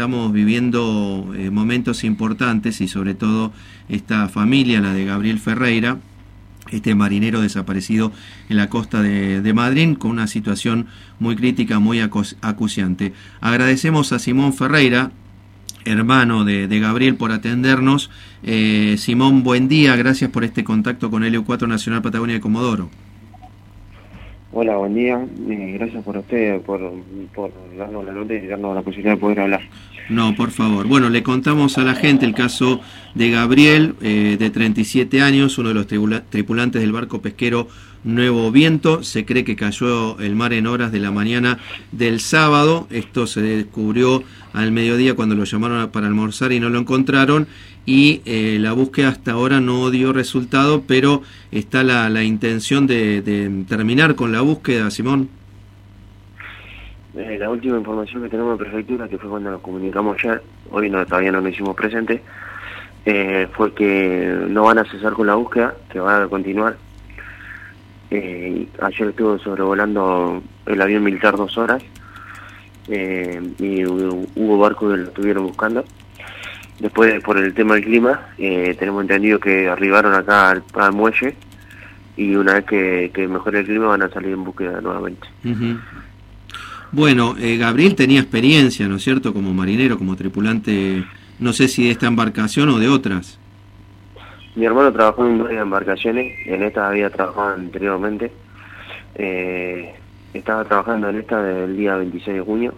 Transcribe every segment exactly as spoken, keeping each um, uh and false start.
estamos viviendo eh, momentos importantes, y sobre todo esta familia, la de Gabriel Ferreira, este marinero desaparecido en la costa de, de Madrid, con una situación muy crítica, muy acuciante. Agradecemos a Simón Ferreira, hermano de, de Gabriel, por atendernos. Eh, Simón, buen día, gracias por este contacto con Helio cuatro Nacional Patagonia de Comodoro. Hola, buen día, eh, gracias por usted, por, por darnos la nota y darnos la posibilidad de poder hablar. No, por favor. Bueno, le contamos a la gente el caso de Gabriel, eh, de treinta y siete años, uno de los tribula- tripulantes del barco pesquero Nuevo Viento. Se cree que cayó el mar en horas de la mañana del sábado. Esto se descubrió al mediodía cuando lo llamaron para almorzar y no lo encontraron. Y eh, la búsqueda hasta ahora no dio resultado, pero está la, la intención de, de terminar con la búsqueda, Simón. Eh, la última información que tenemos de prefectura, que fue cuando nos comunicamos ayer, hoy no, todavía no nos hicimos presente, eh, fue que no van a cesar con la búsqueda, que van a continuar. Eh, ayer estuvo sobrevolando el avión militar dos horas, eh, y hubo, hubo barcos que lo estuvieron buscando. Después, por el tema del clima, eh, tenemos entendido que arribaron acá al, al muelle, y una vez que, que mejore el clima van a salir en búsqueda nuevamente. Uh-huh. Bueno, eh, Gabriel tenía experiencia, ¿no es cierto?, como marinero, como tripulante, no sé si de esta embarcación o de otras. Mi hermano trabajó en varias embarcaciones, en esta había trabajado anteriormente. Eh, estaba trabajando en esta desde el día veintiséis de junio.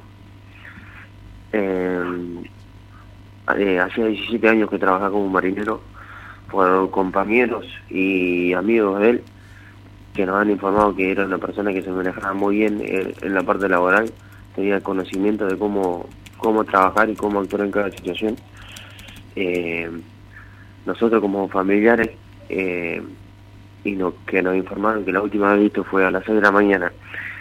Eh, eh, hacía diecisiete años que trabajaba como marinero, por compañeros y amigos de él, que nos han informado que era una persona que se manejaba muy bien en, en la parte laboral, tenía conocimiento de cómo, cómo trabajar y cómo actuar en cada situación. Eh, nosotros como familiares, eh, y no, que nos informaron que la última vez visto fue a las seis de la mañana,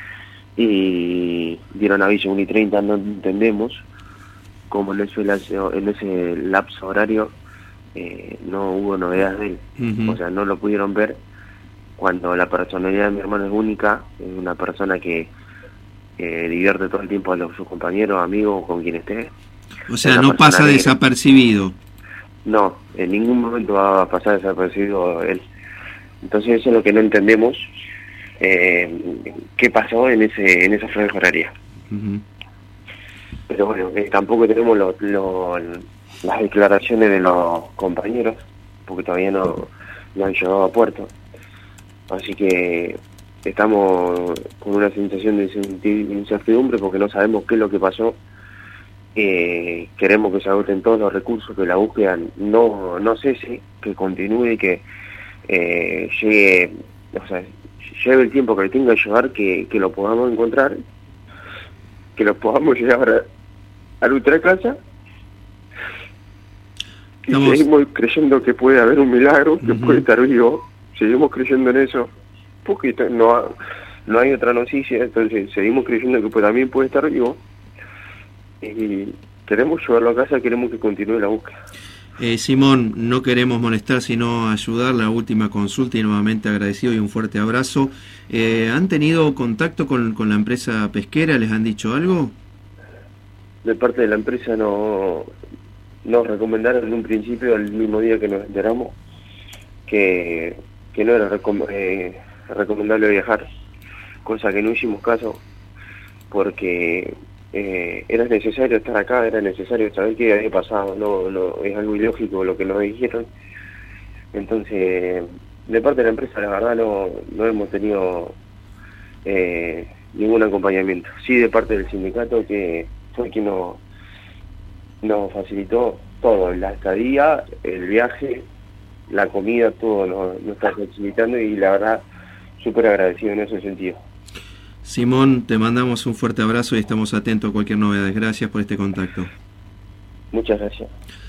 y dieron aviso una y treinta, no entendemos cómo en ese, en ese lapso horario eh, no hubo novedades de él. Uh-huh. O sea, no lo pudieron ver, cuando la personalidad de mi hermano es única, es una persona que eh, divierte todo el tiempo a los, sus compañeros, amigos, con quien esté. O sea, no pasa alegre. Desapercibido. No, en ningún momento va a pasar desapercibido él. Entonces eso es lo que no entendemos, eh, qué pasó en ese en esa franja horaria. Uh-huh. Pero bueno, eh, tampoco tenemos lo, lo, las declaraciones de los compañeros, porque todavía no, no han llegado a puerto. Así que estamos con una sensación de incertidumbre porque no sabemos qué es lo que pasó. Eh, queremos que se agoten todos los recursos, que la búsqueda no, no cese, que continúe, que eh, llegue, o sea, lleve el tiempo que le tenga que llevar, que, que lo podamos encontrar, que lo podamos llevar a, a nuestra casa. Y Estamos... seguimos creyendo que puede haber un milagro, que uh-huh. puede estar vivo. Seguimos creyendo en eso, porque no, no hay otra noticia, entonces seguimos creyendo que pues, también puede estar vivo, y queremos llevarlo a casa, queremos que continúe la búsqueda. Eh, Simón, no queremos molestar, sino ayudar. La última consulta, y nuevamente agradecido y un fuerte abrazo. Eh, ¿Han tenido contacto con, con la empresa pesquera? ¿Les han dicho algo? De parte de la empresa no nos recomendaron en un principio, el mismo día que nos enteramos, que que no era recom eh, recomendable viajar, cosa que no hicimos caso, porque eh, era necesario estar acá, era necesario saber qué había pasado, no, no es algo ilógico lo que nos dijeron. Entonces, de parte de la empresa, la verdad, no, no hemos tenido eh, ningún acompañamiento. Sí, de parte del sindicato, que fue quien nos, nos facilitó todo, la estadía, el viaje, la comida, todo nos, nos está facilitando, y la verdad, súper agradecido en ese sentido. Simón, te mandamos un fuerte abrazo y estamos atentos a cualquier novedad. Gracias por este contacto. Muchas gracias.